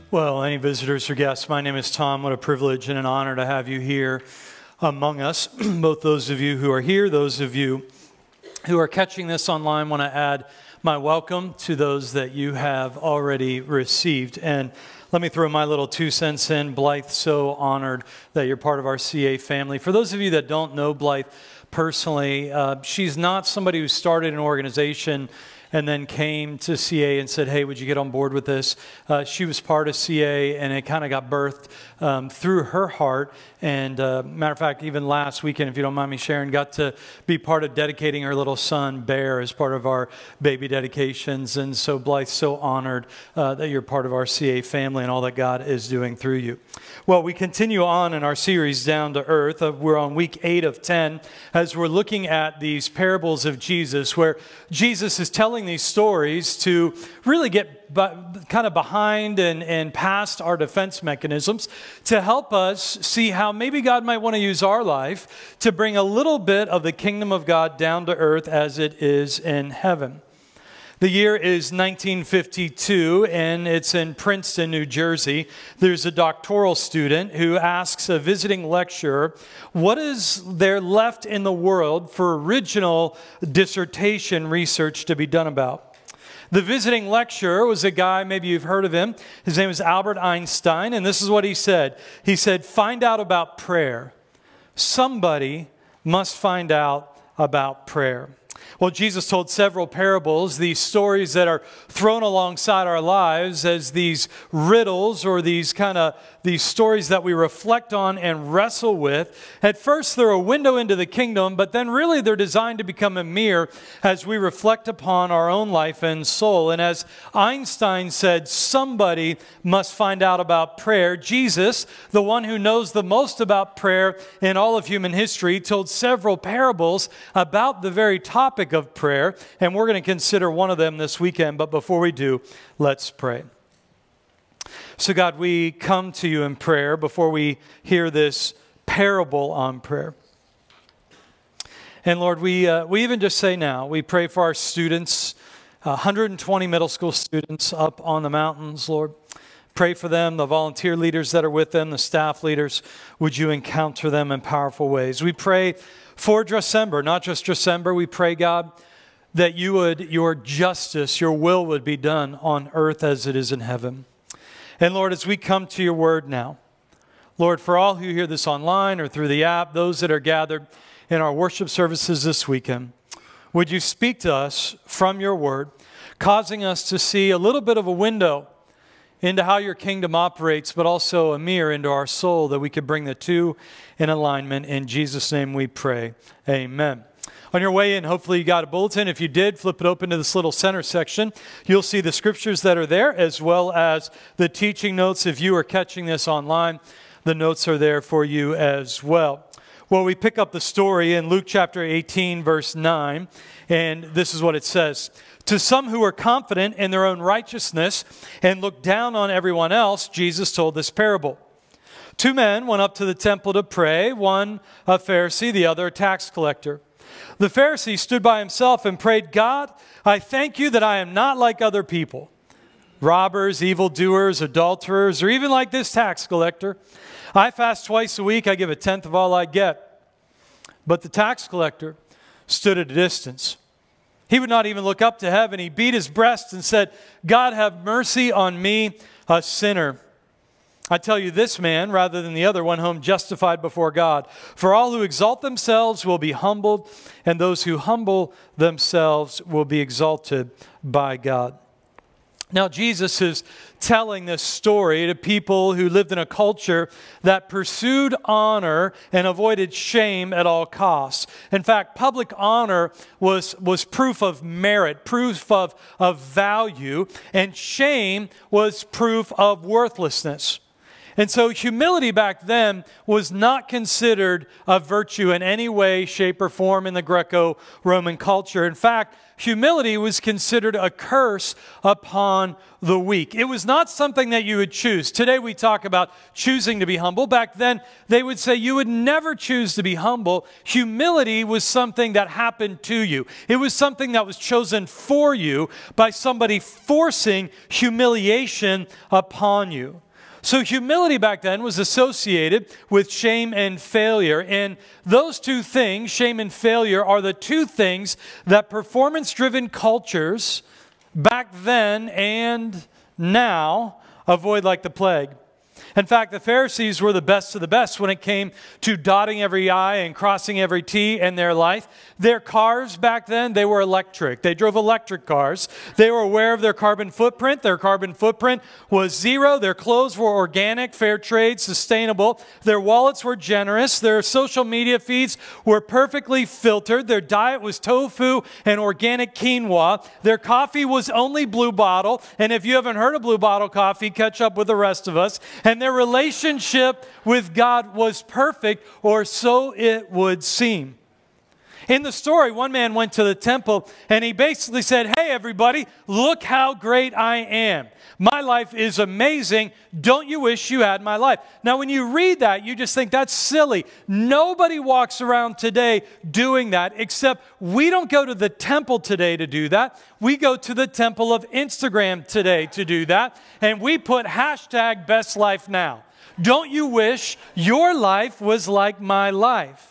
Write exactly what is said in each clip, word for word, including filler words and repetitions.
Well, any visitors or guests, my name is Tom. What a privilege and an honor to have you here among us. Both those of you who are here, those of you who are catching this online, want to add my welcome to those that you have already received. And let me throw my little two cents in. Blythe, so honored that you're part of our C A family. For those of you that don't know Blythe personally, uh, she's not somebody who started an organization and then came to C A and said, hey, would you get on board with this? Uh, she was part of C A, and it kind of got birthed um, through her heart. And uh, matter of fact, even last weekend, if you don't mind me sharing, got to be part of dedicating her little son, Bear, as part of our baby dedications. And so Blythe's so honored uh, that you're part of our C A family and all that God is doing through you. Well, we continue on in our series, Down to Earth. Uh, we're on week eight of ten as we're looking at these parables of Jesus, where Jesus is telling these stories to really get b- kind of behind and, and past our defense mechanisms to help us see how maybe God might want to use our life to bring a little bit of the kingdom of God down to earth as it is in heaven. The year is nineteen fifty-two, and it's in Princeton, New Jersey. There's a doctoral student who asks a visiting lecturer, what is there left in the world for original dissertation research to be done about? The visiting lecturer was a guy, maybe you've heard of him. His name was Albert Einstein, and this is what he said. He said, find out about prayer. Somebody must find out about prayer. Well, Jesus told several parables, these stories that are thrown alongside our lives as these riddles or these kind of these stories that we reflect on and wrestle with. At first, they're a window into the kingdom, but then really they're designed to become a mirror as we reflect upon our own life and soul. And as Einstein said, somebody must find out about prayer. Jesus, the one who knows the most about prayer in all of human history, told several parables about the very topic of prayer, and we're going to consider one of them this weekend. But before we do, let's pray. So God, we come to you in prayer before we hear this parable on prayer. And Lord, we uh, we even just say now, we pray for our students, one hundred twenty middle school students up on the mountains, Lord. Pray for them, the volunteer leaders that are with them, the staff leaders. Would you encounter them in powerful ways? We pray for December, not just December. We pray, God, that you would, your justice, your will would be done on earth as it is in heaven. And Lord, as we come to your word now, Lord, for all who hear this online or through the app, those that are gathered in our worship services this weekend, would you speak to us from your word, causing us to see a little bit of a window into how your kingdom operates, but also a mirror into our soul that we could bring the two in alignment. In Jesus' name we pray. Amen. On your way in, hopefully you got a bulletin. If you did, flip it open to this little center section. You'll see the scriptures that are there, as well as the teaching notes. If you are catching this online, the notes are there for you as well. Well, we pick up the story in Luke chapter eighteen, verse nine, and this is what it says. To some who are confident in their own righteousness and look down on everyone else, Jesus told this parable. Two men went up to the temple to pray, one a Pharisee, the other a tax collector. The Pharisee stood by himself and prayed, God, I thank you that I am not like other people, robbers, evildoers, adulterers, or even like this tax collector. I fast twice a week. I give a tenth of all I get. But the tax collector stood at a distance. He would not even look up to heaven. He beat his breast and said, God, have mercy on me, a sinner. I tell you, this man, rather than the other, went home justified before God. For all who exalt themselves will be humbled, and those who humble themselves will be exalted by God. Now, Jesus is telling this story to people who lived in a culture that pursued honor and avoided shame at all costs. In fact, public honor was, was proof of merit, proof of, of value, and shame was proof of worthlessness. And so humility back then was not considered a virtue in any way, shape, or form in the Greco-Roman culture. In fact, humility was considered a curse upon the weak. It was not something that you would choose. Today we talk about choosing to be humble. Back then, they would say you would never choose to be humble. Humility was something that happened to you. It was something that was chosen for you by somebody forcing humiliation upon you. So humility back then was associated with shame and failure. And those two things, shame and failure, are the two things that performance-driven cultures back then and now avoid like the plague. In fact, the Pharisees were the best of the best when it came to dotting every I and crossing every T in their life. Their cars back then, they were electric. They drove electric cars. They were aware of their carbon footprint. Their carbon footprint was zero. Their clothes were organic, fair trade, sustainable. Their wallets were generous. Their social media feeds were perfectly filtered. Their diet was tofu and organic quinoa. Their coffee was only Blue Bottle. And if you haven't heard of Blue Bottle coffee, catch up with the rest of us. And their relationship with God was perfect, or so it would seem. In the story, one man went to the temple and he basically said, "Hey everybody, look how great I am. My life is amazing. Don't you wish you had my life?" Now when you read that, you just think that's silly. Nobody walks around today doing that, except we don't go to the temple today to do that. We go to the temple of Instagram today to do that. And we put hashtag best life now. Don't you wish your life was like my life?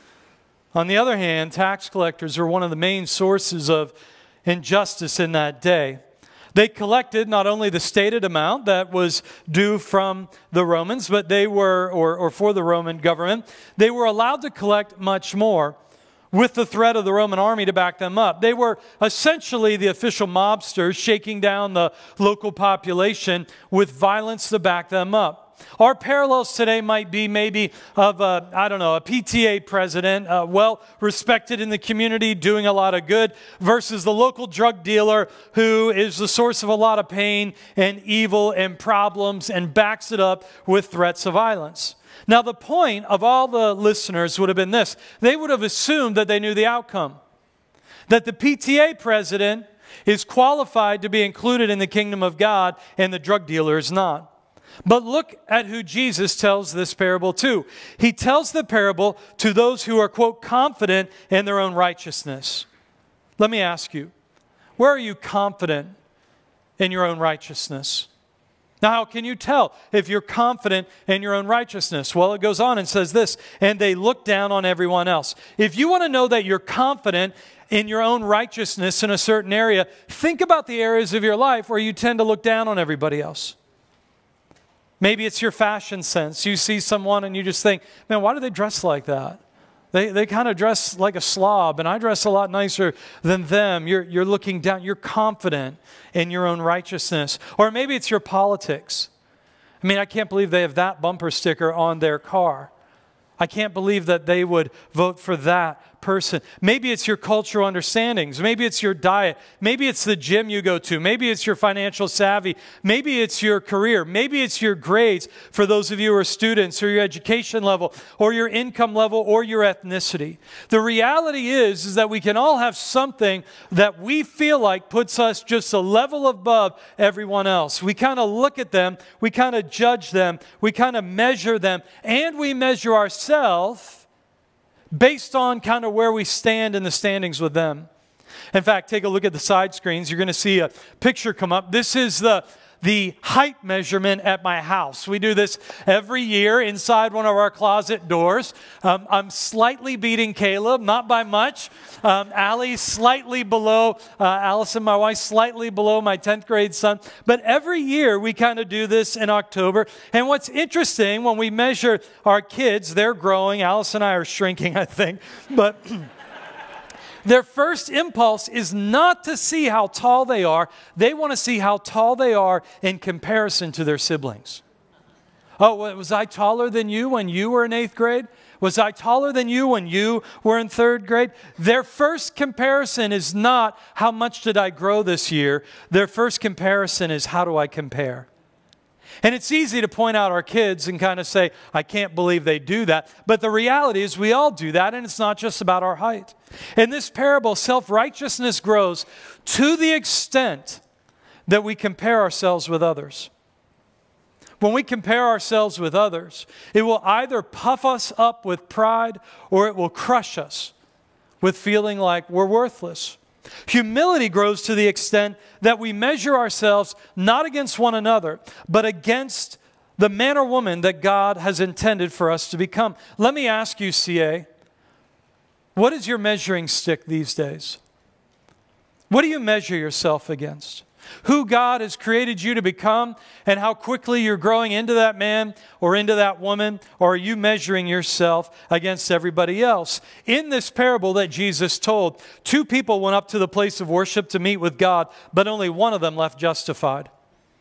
On the other hand, tax collectors were one of the main sources of injustice in that day. They collected not only the stated amount that was due from the Romans, but they were, or, or for the Roman government, they were allowed to collect much more with the threat of the Roman army to back them up. They were essentially the official mobsters shaking down the local population with violence to back them up. Our parallels today might be maybe of a, I don't know, a P T A president, uh, well respected in the community, doing a lot of good, versus the local drug dealer who is the source of a lot of pain and evil and problems and backs it up with threats of violence. Now the point of all the listeners would have been this. They would have assumed that they knew the outcome. That the P T A president is qualified to be included in the kingdom of God and the drug dealer is not. But look at who Jesus tells this parable to. He tells the parable to those who are, quote, confident in their own righteousness. Let me ask you, where are you confident in your own righteousness? Now, how can you tell if you're confident in your own righteousness? Well, it goes on and says this, and they look down on everyone else. If you want to know that you're confident in your own righteousness in a certain area, think about the areas of your life where you tend to look down on everybody else. Maybe it's your fashion sense. You see someone and you just think, man, why do they dress like that? They they kind of dress like a slob, and I dress a lot nicer than them. You're, you're looking down. You're confident in your own righteousness. Or maybe it's your politics. I mean, I can't believe they have that bumper sticker on their car. I can't believe that they would vote for that person. Maybe it's your cultural understandings. Maybe it's your diet. Maybe it's the gym you go to. Maybe it's your financial savvy. Maybe it's your career. Maybe it's your grades for those of you who are students, or your education level, or your income level, or your ethnicity. The reality is, is that we can all have something that we feel like puts us just a level above everyone else. We kind of look at them, we kind of judge them, we kind of measure them, and we measure ourselves based on kind of where we stand in the standings with them. In fact, take a look at the side screens. You're going to see a picture come up. This is the the height measurement at my house. We do this every year inside one of our closet doors. Um, I'm slightly beating Caleb, not by much. Um, Allie slightly below, uh, Allison, my wife, slightly below my tenth grade son. But every year we kind of do this in October. And what's interesting, when we measure our kids, they're growing. Alice and I are shrinking, I think. But their first impulse is not to see how tall they are. They want to see how tall they are in comparison to their siblings. Oh, was I taller than you when you were in eighth grade? Was I taller than you when you were in third grade? Their first comparison is not how much did I grow this year. Their first comparison is how do I compare? And it's easy to point out our kids and kind of say, I can't believe they do that. But the reality is we all do that, and it's not just about our height. In this parable, self-righteousness grows to the extent that we compare ourselves with others. When we compare ourselves with others, it will either puff us up with pride or it will crush us with feeling like we're worthless. Humility grows to the extent that we measure ourselves not against one another, but against the man or woman that God has intended for us to become. Let me ask you, C A, what is your measuring stick these days? What do you measure yourself against? Who God has created you to become and how quickly you're growing into that man or into that woman, or are you measuring yourself against everybody else? In this parable that Jesus told, two people went up to the place of worship to meet with God, but only one of them left justified.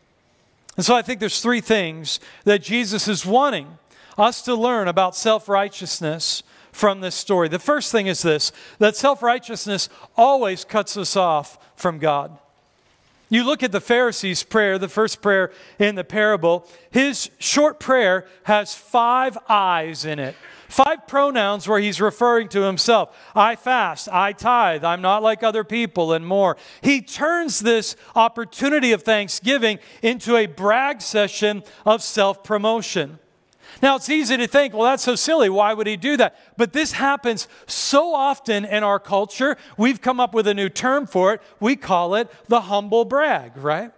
And so I think there's three things that Jesus is wanting us to learn about self-righteousness from this story. The first thing is this, that self-righteousness always cuts us off from God. You look at the Pharisee's prayer, the first prayer in the parable, his short prayer has five I's in it. Five pronouns where he's referring to himself. I fast, I tithe, I'm not like other people, and more. He turns this opportunity of thanksgiving into a brag session of self-promotion. Now, it's easy to think, well, that's so silly. Why would he do that? But this happens so often in our culture. We've come up with a new term for it. We call it the humble brag, right?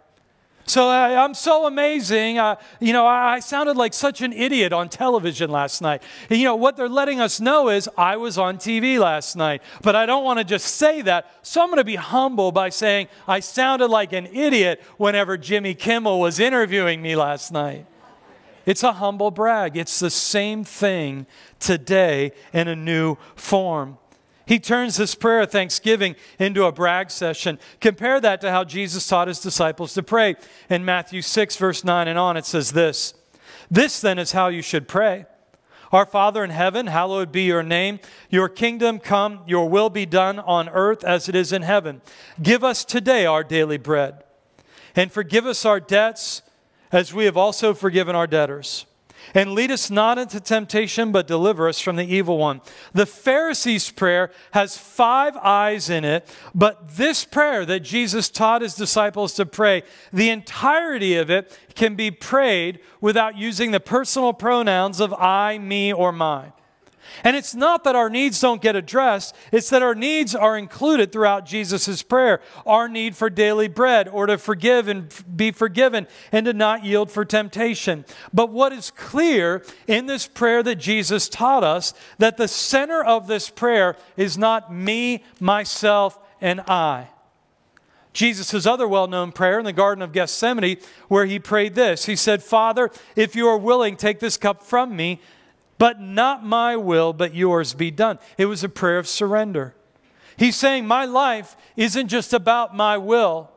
So uh, I'm so amazing. Uh, you know, I, I sounded like such an idiot on television last night. And, you know, what they're letting us know is I was on T V last night. But I don't want to just say that. So I'm going to be humble by saying I sounded like an idiot whenever Jimmy Kimmel was interviewing me last night. It's a humble brag. It's the same thing today in a new form. He turns this prayer of thanksgiving into a brag session. Compare that to how Jesus taught his disciples to pray. In Matthew six, verse nine and on, it says this, "This then is how you should pray. Our Father in heaven, hallowed be your name. Your kingdom come, your will be done on earth as it is in heaven. Give us today our daily bread. And forgive us our debts, as we have also forgiven our debtors. And lead us not into temptation, but deliver us from the evil one." The Pharisees' prayer has five I's in it, but this prayer that Jesus taught his disciples to pray, the entirety of it can be prayed without using the personal pronouns of I, me, or mine. And it's not that our needs don't get addressed, it's that our needs are included throughout Jesus' prayer. Our need for daily bread, or to forgive and be forgiven, and to not yield for temptation. But what is clear in this prayer that Jesus taught us, that the center of this prayer is not me, myself, and I. Jesus' other well-known prayer in the Garden of Gethsemane, where he prayed this. He said, "Father, if you are willing, take this cup from me, but not my will, but yours be done." It was a prayer of surrender. He's saying, my life isn't just about my will.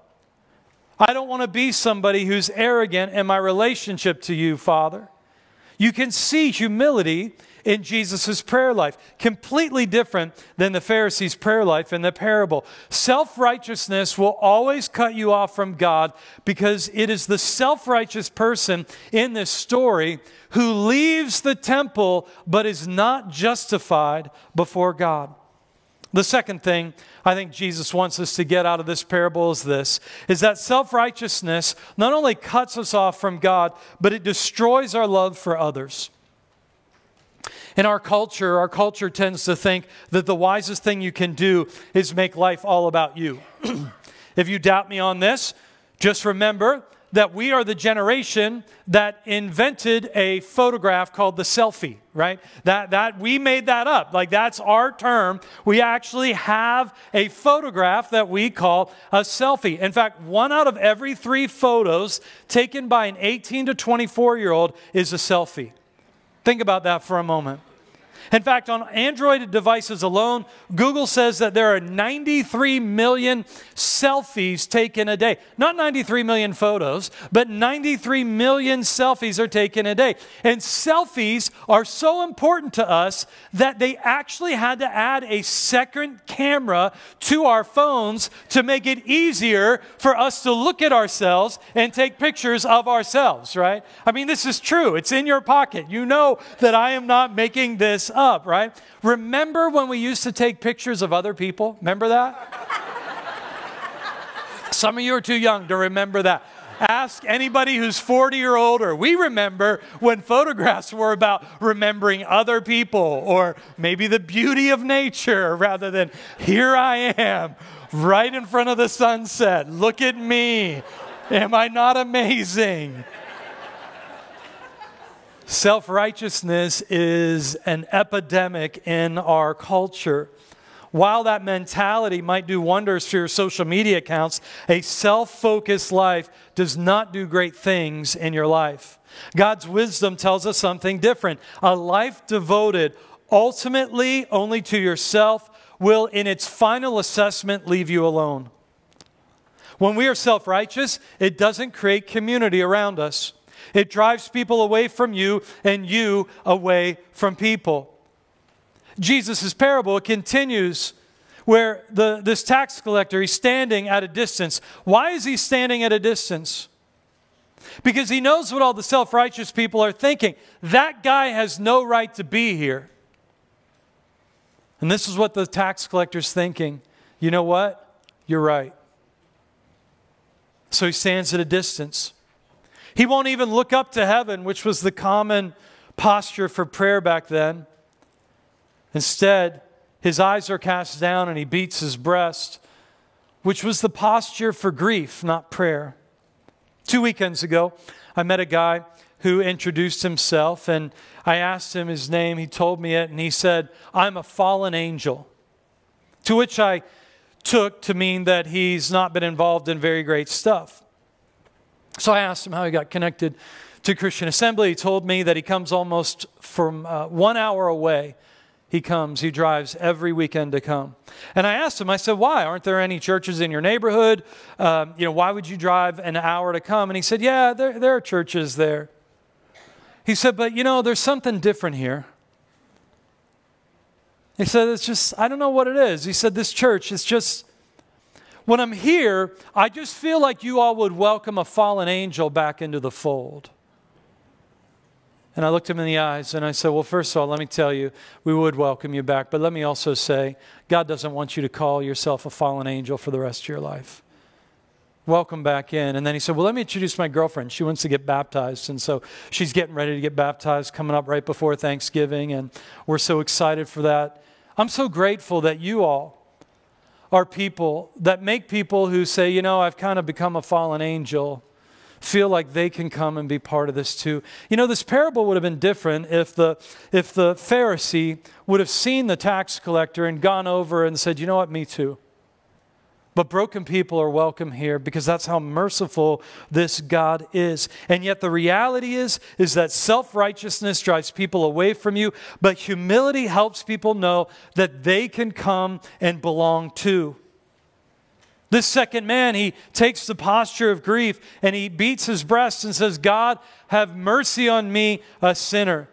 I don't want to be somebody who's arrogant in my relationship to you, Father. You can see humility in Jesus' prayer life, completely different than the Pharisees' prayer life in the parable. Self-righteousness will always cut you off from God, because it is the self-righteous person in this story who leaves the temple but is not justified before God. The second thing I think Jesus wants us to get out of this parable is this, is that self-righteousness not only cuts us off from God, but it destroys our love for others. In our culture, our culture tends to think that the wisest thing you can do is make life all about you. If you doubt me on this, just remember that we are the generation that invented a photograph called the selfie, right? That, that we made that up. Like, that's our term. We actually have a photograph that we call a selfie. In fact, one out of every three photos taken by an eighteen to twenty-four year old is a selfie. Think about that for a moment. In fact, on Android devices alone, Google says that there are ninety-three million selfies taken a day. Not ninety-three million photos, but ninety-three million selfies are taken a day. And selfies are so important to us that they actually had to add a second camera to our phones to make it easier for us to look at ourselves and take pictures of ourselves, right? I mean, this is true. It's in your pocket. You know that I am not making this up, right? Remember when we used to take pictures of other people? Remember that? Some of you are too young to remember that. Ask anybody who's forty or older. We remember when photographs were about remembering other people or maybe the beauty of nature rather than here I am right in front of the sunset. Look at me. Am I not amazing? Self-righteousness is an epidemic in our culture. While that mentality might do wonders for your social media accounts, a self-focused life does not do great things in your life. God's wisdom tells us something different. A life devoted ultimately only to yourself will, in its final assessment, leave you alone. When we are self-righteous, it doesn't create community around us. It drives people away from you and you away from people. Jesus' parable continues where the, this tax collector, he's standing at a distance. Why is he standing at a distance? Because he knows what all the self-righteous people are thinking. That guy has no right to be here. And this is what the tax collector's thinking. You know what? You're right. So he stands at a distance. He won't even look up to heaven, which was the common posture for prayer back then. Instead, his eyes are cast down and he beats his breast, which was the posture for grief, not prayer. Two weekends ago, I met a guy who introduced himself, and I asked him his name. He told me it, and he said, "I'm a fallen angel," to which I took to mean that he's not been involved in very great stuff. So I asked him how he got connected to Christian Assembly. He told me that he comes almost from uh, one hour away. He comes, he drives every weekend to come. And I asked him, I said, why? Aren't there any churches in your neighborhood? Um, you know, why would you drive an hour to come? And he said, yeah, there, there are churches there. He said, but you know, there's something different here. He said, it's just, I don't know what it is. He said, this church is just, when I'm here, I just feel like you all would welcome a fallen angel back into the fold. And I looked him in the eyes and I said, well, first of all, let me tell you, we would welcome you back. But let me also say, God doesn't want you to call yourself a fallen angel for the rest of your life. Welcome back in. And then he said, well, let me introduce my girlfriend. She wants to get baptized. And so she's getting ready to get baptized coming up right before Thanksgiving. And we're so excited for that. I'm so grateful that you all are people that make people who say, you know, I've kind of become a fallen angel, feel like they can come and be part of this too. You know, this parable would have been different if the if the Pharisee would have seen the tax collector and gone over and said, you know what, me too. But broken people are welcome here because that's how merciful this God is. And yet the reality is, is that self-righteousness drives people away from you, but humility helps people know that they can come and belong too. This second man, he takes the posture of grief and he beats his breast and says, God, have mercy on me, a sinner.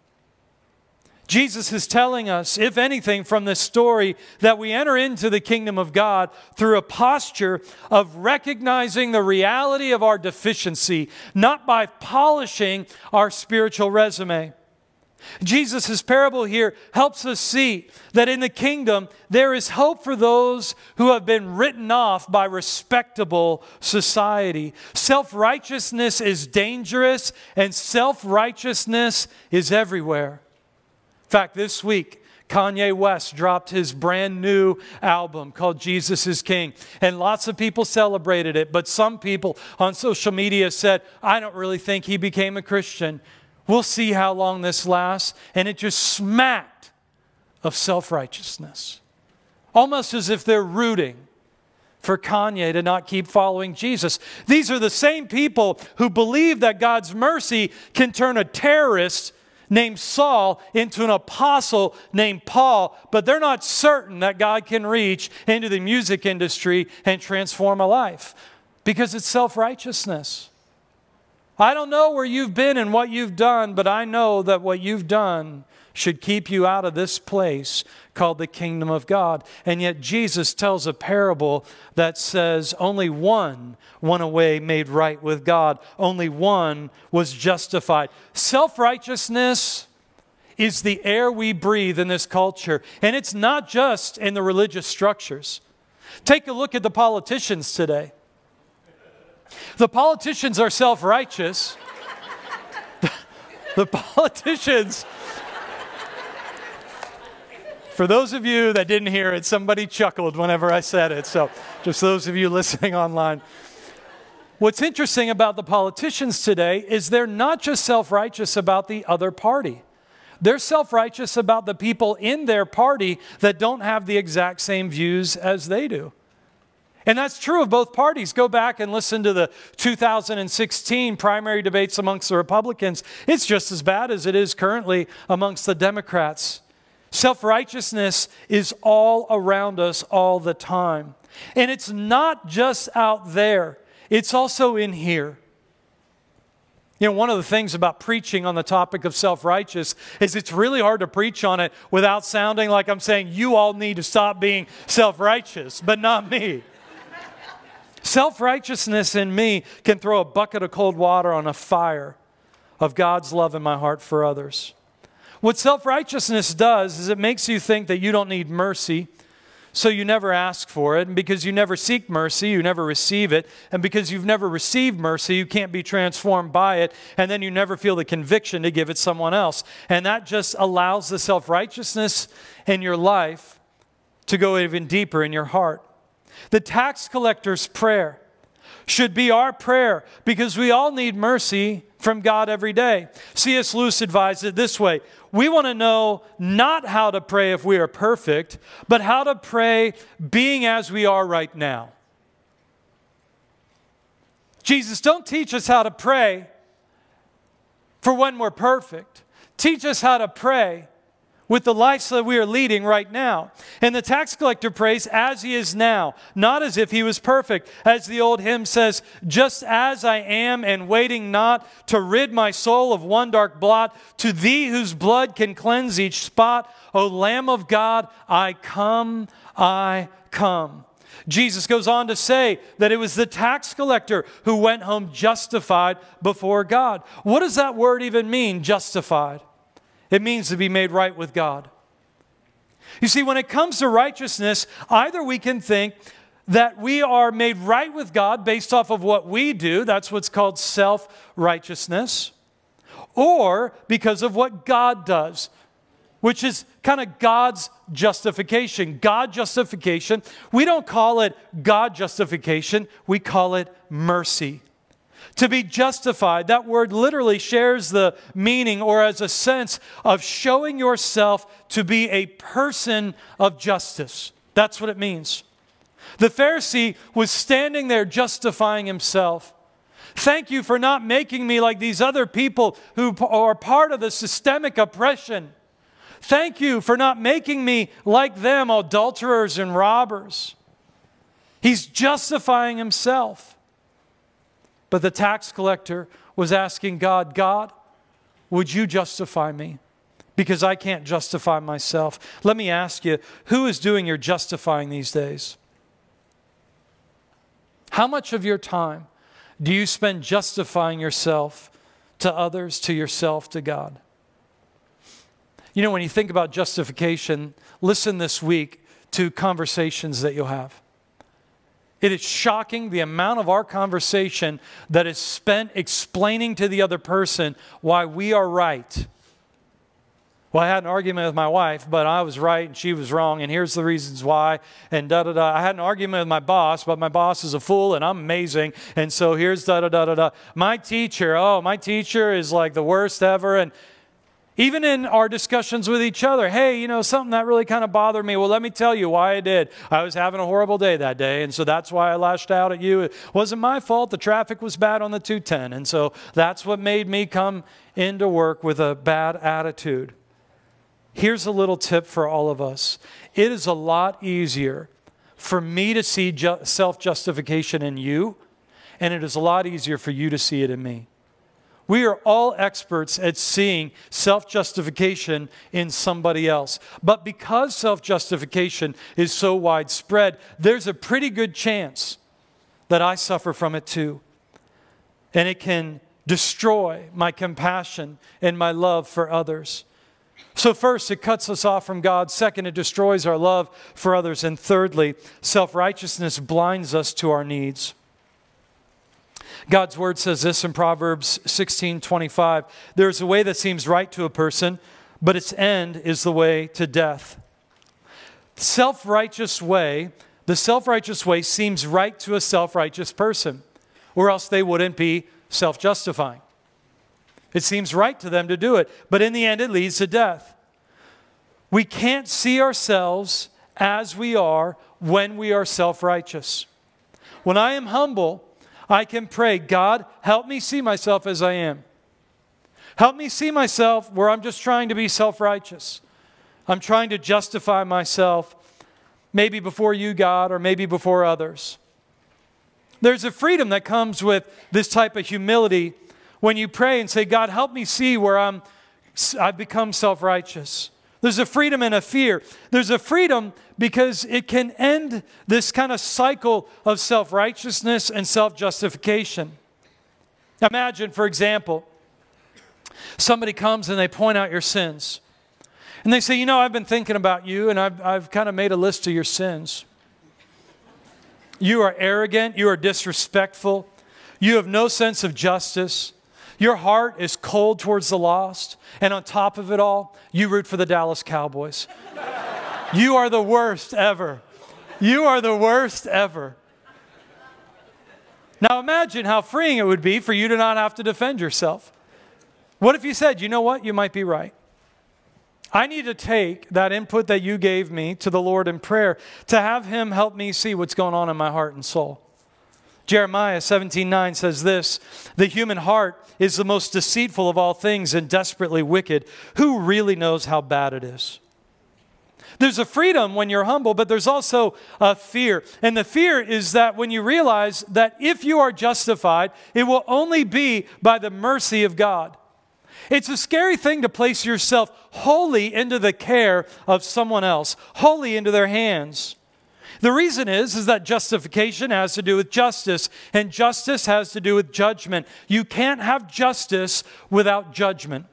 Jesus is telling us, if anything, from this story, that we enter into the kingdom of God through a posture of recognizing the reality of our deficiency, not by polishing our spiritual resume. Jesus' parable here helps us see that in the kingdom there is hope for those who have been written off by respectable society. Self-righteousness is dangerous and self-righteousness is everywhere. In fact, this week, Kanye West dropped his brand new album called Jesus is King. And lots of people celebrated it, but some people on social media said, I don't really think he became a Christian. We'll see how long this lasts. And it just smacked of self-righteousness. Almost as if they're rooting for Kanye to not keep following Jesus. These are the same people who believe that God's mercy can turn a terrorist, named Saul into an apostle named Paul, but they're not certain that God can reach into the music industry and transform a life because it's self-righteousness. I don't know where you've been and what you've done, but I know that what you've done should keep you out of this place called the kingdom of God. And yet Jesus tells a parable that says only one went away made right with God. Only one was justified. Self-righteousness is the air we breathe in this culture. And it's not just in the religious structures. Take a look at the politicians today. The politicians are self-righteous. The politicians... For those of you that didn't hear it, somebody chuckled whenever I said it. So just those of you listening online. What's interesting about the politicians today is they're not just self-righteous about the other party. They're self-righteous about the people in their party that don't have the exact same views as they do. And that's true of both parties. Go back and listen to the two thousand sixteen primary debates amongst the Republicans. It's just as bad as it is currently amongst the Democrats. Self-righteousness is all around us all the time. And it's not just out there. It's also in here. You know, one of the things about preaching on the topic of self-righteous is it's really hard to preach on it without sounding like I'm saying you all need to stop being self-righteous, but not me. Self-righteousness in me can throw a bucket of cold water on a fire of God's love in my heart for others. What self-righteousness does is it makes you think that you don't need mercy, so you never ask for it. And because you never seek mercy, you never receive it. And because you've never received mercy, you can't be transformed by it. And then you never feel the conviction to give it someone else. And that just allows the self-righteousness in your life to go even deeper in your heart. The tax collector's prayer should be our prayer because we all need mercy from God every day. C S Lewis advised it this way: we want to know not how to pray if we are perfect, but how to pray being as we are right now. Jesus, don't teach us how to pray for when we're perfect. Teach us how to pray with the life that we are leading right now. And the tax collector prays as he is now, not as if he was perfect. As the old hymn says, just as I am and waiting not to rid my soul of one dark blot, to thee whose blood can cleanse each spot, O Lamb of God, I come, I come. Jesus goes on to say that it was the tax collector who went home justified before God. What does that word even mean, justified? It means to be made right with God. You see, when it comes to righteousness, either we can think that we are made right with God based off of what we do, that's what's called self-righteousness, or because of what God does, which is kind of God's justification. God justification, we don't call it God justification, we call it mercy. To be justified, that word literally shares the meaning or as a sense of showing yourself to be a person of justice. That's what it means. The Pharisee was standing there justifying himself. Thank you for not making me like these other people who are part of the systemic oppression. Thank you for not making me like them, adulterers and robbers. He's justifying himself. But the tax collector was asking God, God, would you justify me? Because I can't justify myself. Let me ask you, who is doing your justifying these days? How much of your time do you spend justifying yourself to others, to yourself, to God? You know, when you think about justification, listen this week to conversations that you'll have. It is shocking the amount of our conversation that is spent explaining to the other person why we are right. Well, I had an argument with my wife, but I was right and she was wrong, and here's the reasons why, and da-da-da. I had an argument with my boss, but my boss is a fool and I'm amazing, and so here's da-da-da-da-da. My teacher, oh, my teacher is like the worst ever, and Even in our discussions with each other, hey, you know, something that really kind of bothered me. Well, let me tell you why I did. I was having a horrible day that day, and so that's why I lashed out at you. It wasn't my fault. The traffic was bad on the two ten, and so that's what made me come into work with a bad attitude. Here's a little tip for all of us. It is a lot easier for me to see ju- self-justification in you, and it is a lot easier for you to see it in me. We are all experts at seeing self-justification in somebody else. But because self-justification is so widespread, there's a pretty good chance that I suffer from it too. And it can destroy my compassion and my love for others. So first, it cuts us off from God. Second, it destroys our love for others. And thirdly, self-righteousness blinds us to our needs. God's word says this in Proverbs sixteen twenty-five. There's a way that seems right to a person, but its end is the way to death. Self-righteous way, the self-righteous way seems right to a self-righteous person, or else they wouldn't be self-justifying. It seems right to them to do it, but in the end it leads to death. We can't see ourselves as we are when we are self-righteous. When I am humble, I can pray, God, help me see myself as I am. Help me see myself where I'm just trying to be self-righteous. I'm trying to justify myself, maybe before you, God, or maybe before others. There's a freedom that comes with this type of humility when you pray and say, God, help me see where I'm, I've become self-righteous. There's a freedom and a fear. There's a freedom because it can end this kind of cycle of self-righteousness and self-justification. Imagine, for example, somebody comes and they point out your sins. And they say, you know, I've been thinking about you and I've, I've kind of made a list of your sins. You are arrogant. You are disrespectful. You have no sense of justice. Your heart is cold towards the lost. And on top of it all, you root for the Dallas Cowboys. You are the worst ever. You are the worst ever. Now imagine how freeing it would be for you to not have to defend yourself. What if you said, you know what, you might be right. I need to take that input that you gave me to the Lord in prayer to have Him help me see what's going on in my heart and soul. Jeremiah seventeen nine says this, the human heart is the most deceitful of all things and desperately wicked. Who really knows how bad it is? There's a freedom when you're humble, but there's also a fear. And the fear is that when you realize that if you are justified, it will only be by the mercy of God. It's a scary thing to place yourself wholly into the care of someone else, wholly into their hands. The reason is, is that justification has to do with justice, and justice has to do with judgment. You can't have justice without judgment.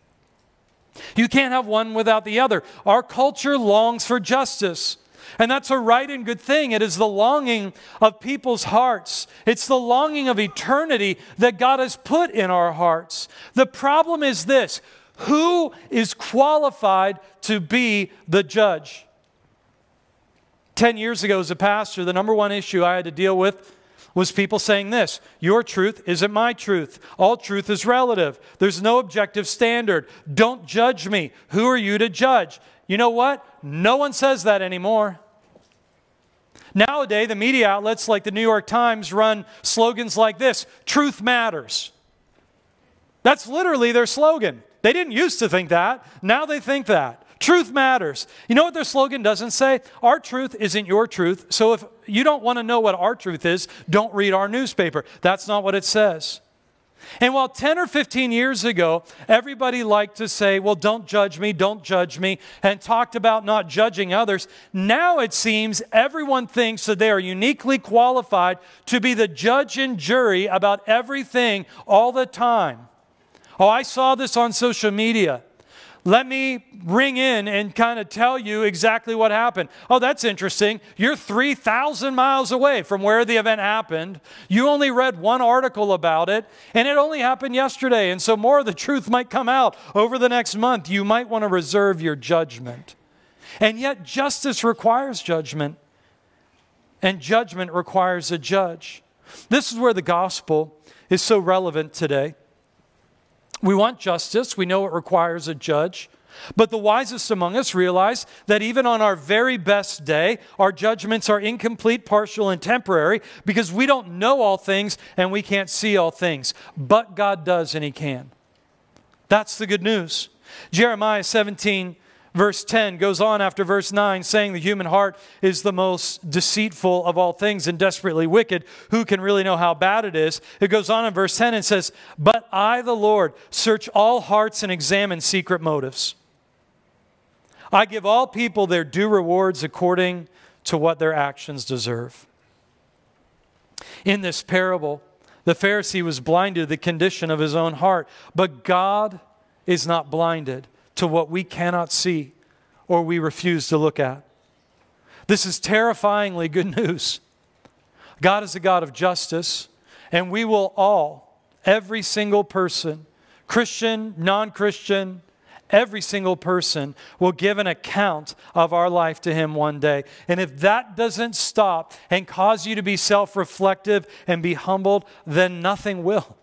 You can't have one without the other. Our culture longs for justice, and that's a right and good thing. It is the longing of people's hearts. It's the longing of eternity that God has put in our hearts. The problem is this: who is qualified to be the judge? Ten years ago as a pastor, the number one issue I had to deal with was people saying this: your truth isn't my truth. All truth is relative. There's no objective standard. Don't judge me. Who are you to judge? You know what? No one says that anymore. Nowadays, the media outlets like the New York Times run slogans like this: truth matters. That's literally their slogan. They didn't used to think that. Now they think that. Truth matters. You know what their slogan doesn't say? Our truth isn't your truth. So if you don't want to know what our truth is, don't read our newspaper. That's not what it says. And while ten or fifteen years ago, everybody liked to say, well, don't judge me, don't judge me, and talked about not judging others, now it seems everyone thinks that they are uniquely qualified to be the judge and jury about everything all the time. Oh, I saw this on social media. Let me ring in and kind of tell you exactly what happened. Oh, that's interesting. You're three thousand miles away from where the event happened. You only read one article about it, and it only happened yesterday. And so more of the truth might come out over the next month. You might want to reserve your judgment. And yet justice requires judgment, and judgment requires a judge. This is where the gospel is so relevant today. We want justice. We know it requires a judge. But the wisest among us realize that even on our very best day, our judgments are incomplete, partial, and temporary because we don't know all things and we can't see all things. But God does, and He can. That's the good news. Jeremiah seventeen, verse ten goes on after verse nine, saying the human heart is the most deceitful of all things and desperately wicked. Who can really know how bad it is? It goes on in verse ten and says, "But I, the Lord, search all hearts and examine secret motives. I give all people their due rewards according to what their actions deserve." In this parable, the Pharisee was blinded to the condition of his own heart, but God is not blinded to what we cannot see or we refuse to look at. This is terrifyingly good news. God is a God of justice, and we will all, every single person, Christian, non-Christian, every single person will give an account of our life to Him one day. And if that doesn't stop and cause you to be self-reflective and be humbled, then nothing will.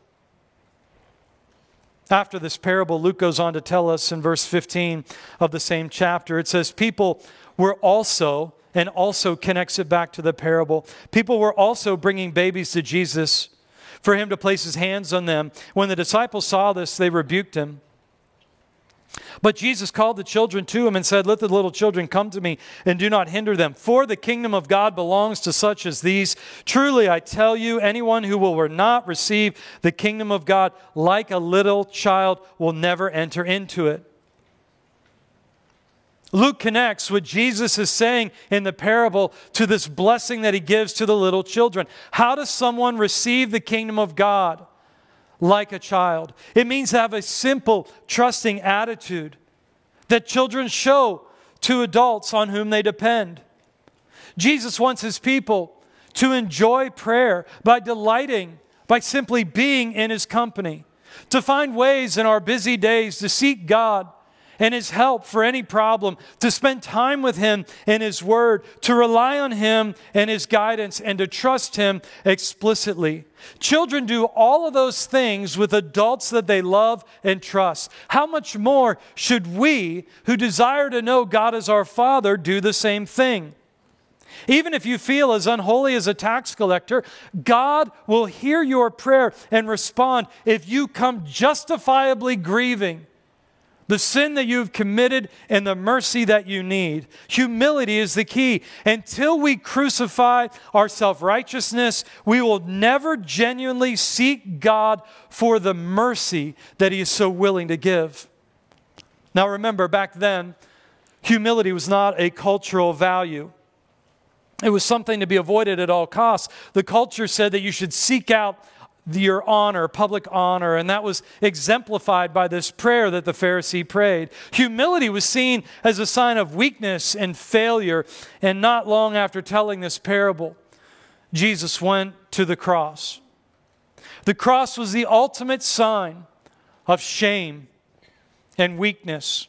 After this parable, Luke goes on to tell us in verse fifteen of the same chapter, it says, people were also, and also connects it back to the parable, people were also bringing babies to Jesus for Him to place His hands on them. When the disciples saw this, they rebuked Him. But Jesus called the children to Him and said, "Let the little children come to me and do not hinder them, for the kingdom of God belongs to such as these. Truly I tell you, anyone who will not receive the kingdom of God like a little child will never enter into it." Luke connects what Jesus is saying in the parable to this blessing that He gives to the little children. How does someone receive the kingdom of God? Like a child. It means to have a simple, trusting attitude that children show to adults on whom they depend. Jesus wants His people to enjoy prayer by delighting, by simply being in His company, to find ways in our busy days to seek God and His help for any problem, to spend time with Him in His Word, to rely on Him and His guidance, and to trust Him explicitly. Children do all of those things with adults that they love and trust. How much more should we, who desire to know God as our Father, do the same thing? Even if you feel as unholy as a tax collector, God will hear your prayer and respond if you come justifiably grieving the sin that you've committed and the mercy that you need. Humility is the key. Until we crucify our self-righteousness, we will never genuinely seek God for the mercy that He is so willing to give. Now remember, back then, humility was not a cultural value. It was something to be avoided at all costs. The culture said that you should seek out your honor, public honor, and that was exemplified by this prayer that the Pharisee prayed. Humility was seen as a sign of weakness and failure, and not long after telling this parable, Jesus went to the cross. The cross was the ultimate sign of shame and weakness.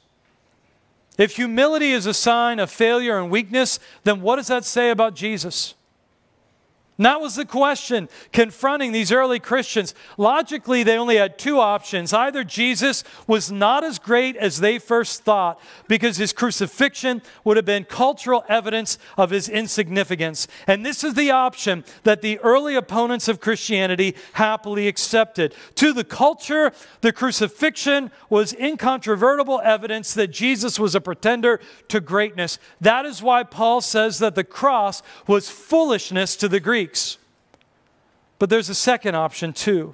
If humility is a sign of failure and weakness, then what does that say about Jesus? And that was the question confronting these early Christians. Logically, they only had two options. Either Jesus was not as great as they first thought because His crucifixion would have been cultural evidence of His insignificance. And this is the option that the early opponents of Christianity happily accepted. To the culture, the crucifixion was incontrovertible evidence that Jesus was a pretender to greatness. That is why Paul says that the cross was foolishness to the Greeks. But there's a second option too.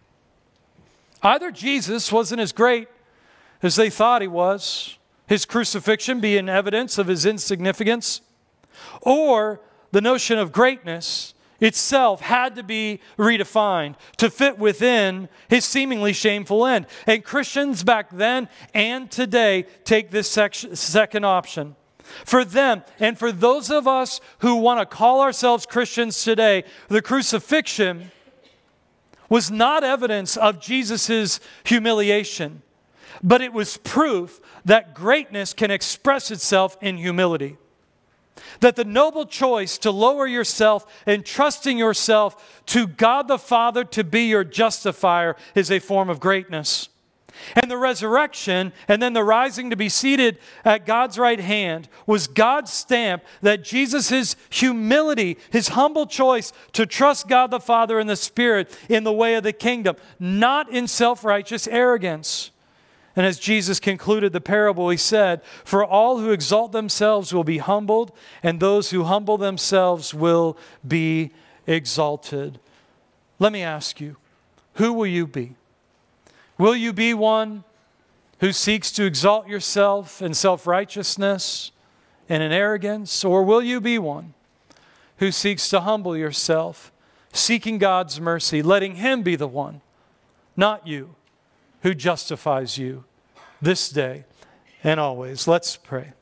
Either Jesus wasn't as great as they thought He was, His crucifixion being evidence of His insignificance, or the notion of greatness itself had to be redefined to fit within His seemingly shameful end. And Christians back then and today take this sec- second option. For them, and for those of us who want to call ourselves Christians today, the crucifixion was not evidence of Jesus' humiliation, but it was proof that greatness can express itself in humility. That the noble choice to lower yourself and trusting yourself to God the Father to be your justifier is a form of greatness. And the resurrection and then the rising to be seated at God's right hand was God's stamp that Jesus' humility, his humble choice to trust God the Father and the Spirit in the way of the kingdom, not in self-righteous arrogance. And as Jesus concluded the parable, he said, "For all who exalt themselves will be humbled, and those who humble themselves will be exalted." Let me ask you, who will you be? Will you be one who seeks to exalt yourself in self-righteousness and in arrogance? Or will you be one who seeks to humble yourself, seeking God's mercy, letting Him be the one, not you, who justifies you this day and always? Let's pray.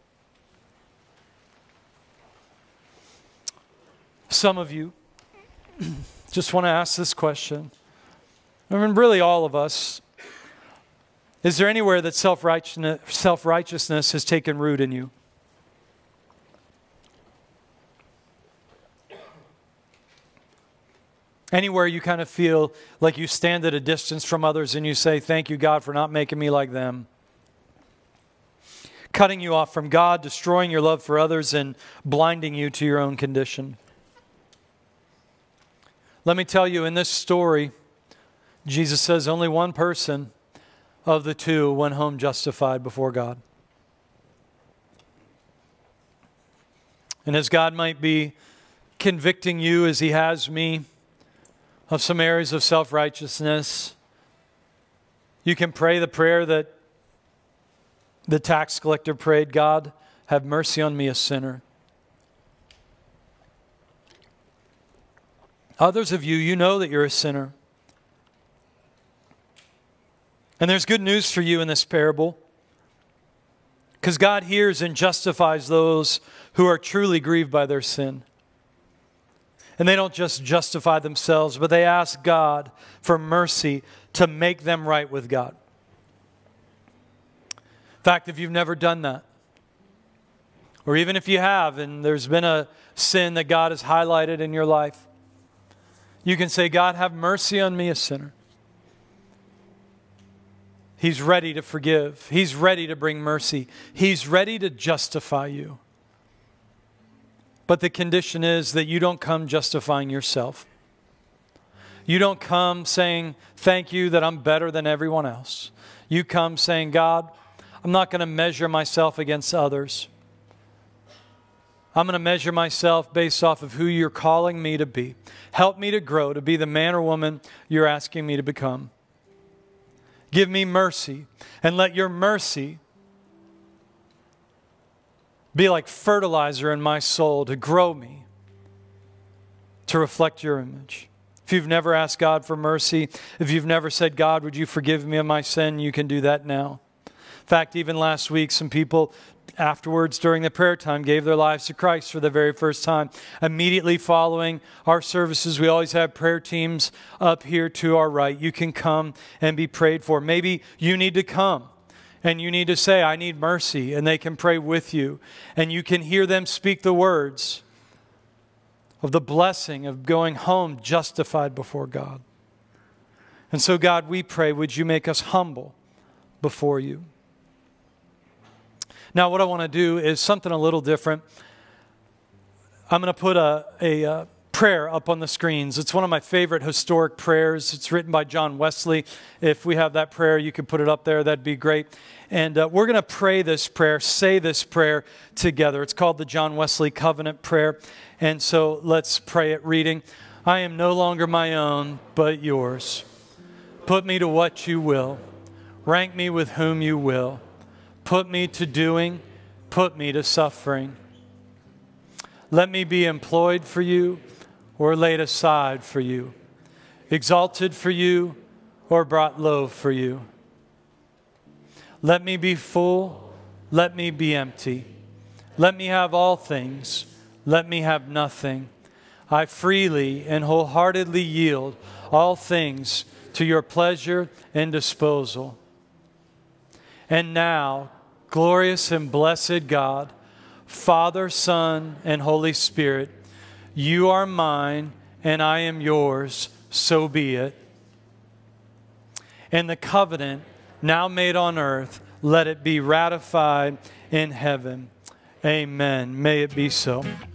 Some of you just want to ask this question. I mean, really all of us. Is there anywhere that self-righteousness, self-righteousness has taken root in you? Anywhere you kind of feel like you stand at a distance from others and you say, "Thank you, God, for not making me like them." Cutting you off from God, destroying your love for others, and blinding you to your own condition. Let me tell you, in this story, Jesus says only one person of the two went home justified before God. And as God might be convicting you, as He has me, of some areas of self-righteousness, you can pray the prayer that the tax collector prayed: "God, have mercy on me, a sinner." Others of you, you know that you're a sinner. And there's good news for you in this parable, because God hears and justifies those who are truly grieved by their sin. And they don't just justify themselves, but they ask God for mercy to make them right with God. In fact, if you've never done that, or even if you have and there's been a sin that God has highlighted in your life, you can say, "God, have mercy on me, a sinner." He's ready to forgive. He's ready to bring mercy. He's ready to justify you. But the condition is that you don't come justifying yourself. You don't come saying, "Thank you that I'm better than everyone else." You come saying, "God, I'm not going to measure myself against others. I'm going to measure myself based off of who you're calling me to be. Help me to grow, to be the man or woman you're asking me to become. Give me mercy, and let your mercy be like fertilizer in my soul to grow me, to reflect your image." If you've never asked God for mercy, if you've never said, "God, would you forgive me of my sin?" you can do that now. In fact, even last week, some people afterwards during the prayer time gave their lives to Christ for the very first time. Immediately following our services, we always have prayer teams up here to our right. You can come and be prayed for. Maybe you need to come and you need to say, "I need mercy," and they can pray with you. And you can hear them speak the words of the blessing of going home justified before God. And so, God, we pray, would you make us humble before you? Now, what I want to do is something a little different. I'm going to put a, a, a prayer up on the screens. It's one of my favorite historic prayers. It's written by John Wesley. If we have that prayer, you can put it up there. That'd be great. And uh, we're going to pray this prayer, say this prayer together. It's called the John Wesley Covenant Prayer. And so let's pray it reading. "I am no longer my own, but yours. Put me to what you will. Rank me with whom you will. Put me to doing, put me to suffering. Let me be employed for you or laid aside for you, exalted for you or brought low for you. Let me be full, let me be empty. Let me have all things, let me have nothing. I freely and wholeheartedly yield all things to your pleasure and disposal. And now, glorious and blessed God, Father, Son, and Holy Spirit, you are mine and I am yours, so be it. And the covenant now made on earth, let it be ratified in heaven. Amen. May it be so.